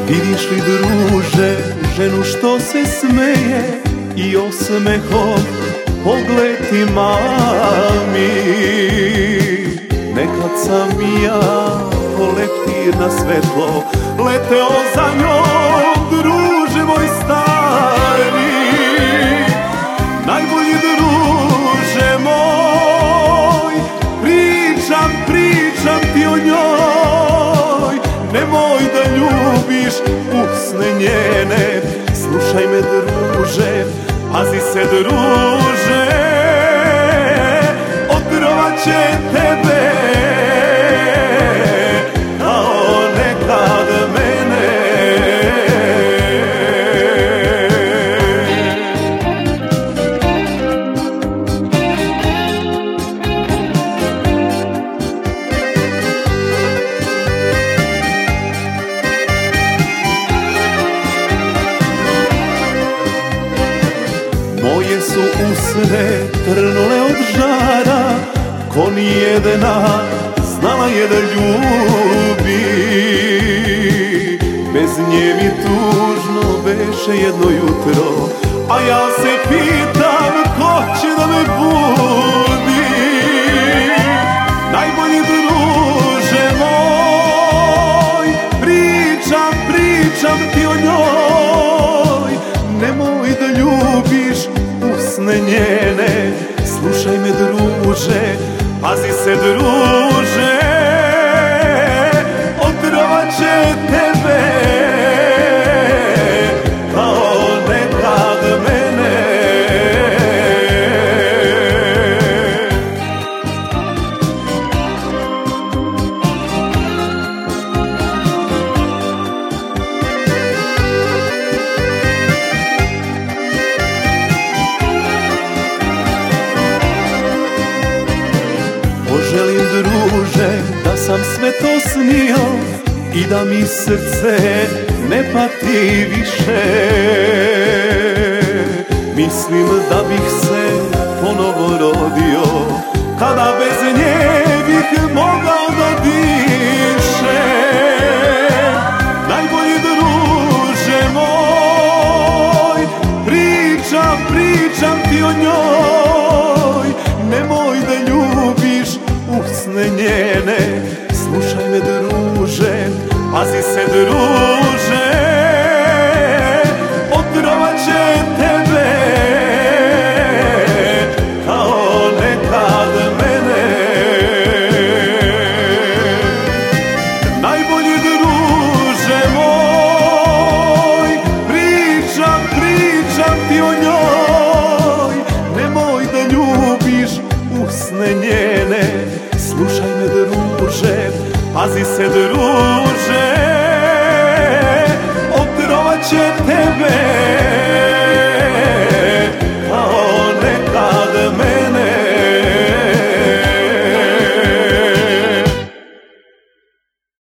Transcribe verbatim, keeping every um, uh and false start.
Vidiš li, druže, ženu što se smeje i osmehom pogled ima mi? Nekad sam i ja ko leptir na svetlo leteo za njom, druže moj stari. Najbolji druže moj, pričam, pričam ti o njoj. Nemoj da ljubiš usne njene, slušaj me druže, pazi se druže, otrovaće tebe kao nekad mene. Moje su usne trnule od žara, ko nijedna znala je da ljubi. Bez nje mi tužno beše jedno jutro, a ja se pitam ko će da me budi. Najbolji druže moj, pričam, pričam ti o njoj. Nemoj da ljubiš usne njene, slušaj me druže, pazi se druže, otrovaće tebe kao nekad mene. Poželim, druže, da sam sve to snio i da mi srce ne pati više. Mislim da bih se ponovo rodio, kada bez nje bih mogao da dišem. Najbolji druže moj, pričam, pričam ti o njoj. Nemoj da ljubiš usne njene, slušaj me druže, pazi se druže, otrovaće tebe kao nekad mene. Najbolji druže moj, pričam, pričam ti o njoj. Nemoj da ljubiš usne njene, slušaj me druže, pazi se druže, otrovaće tebe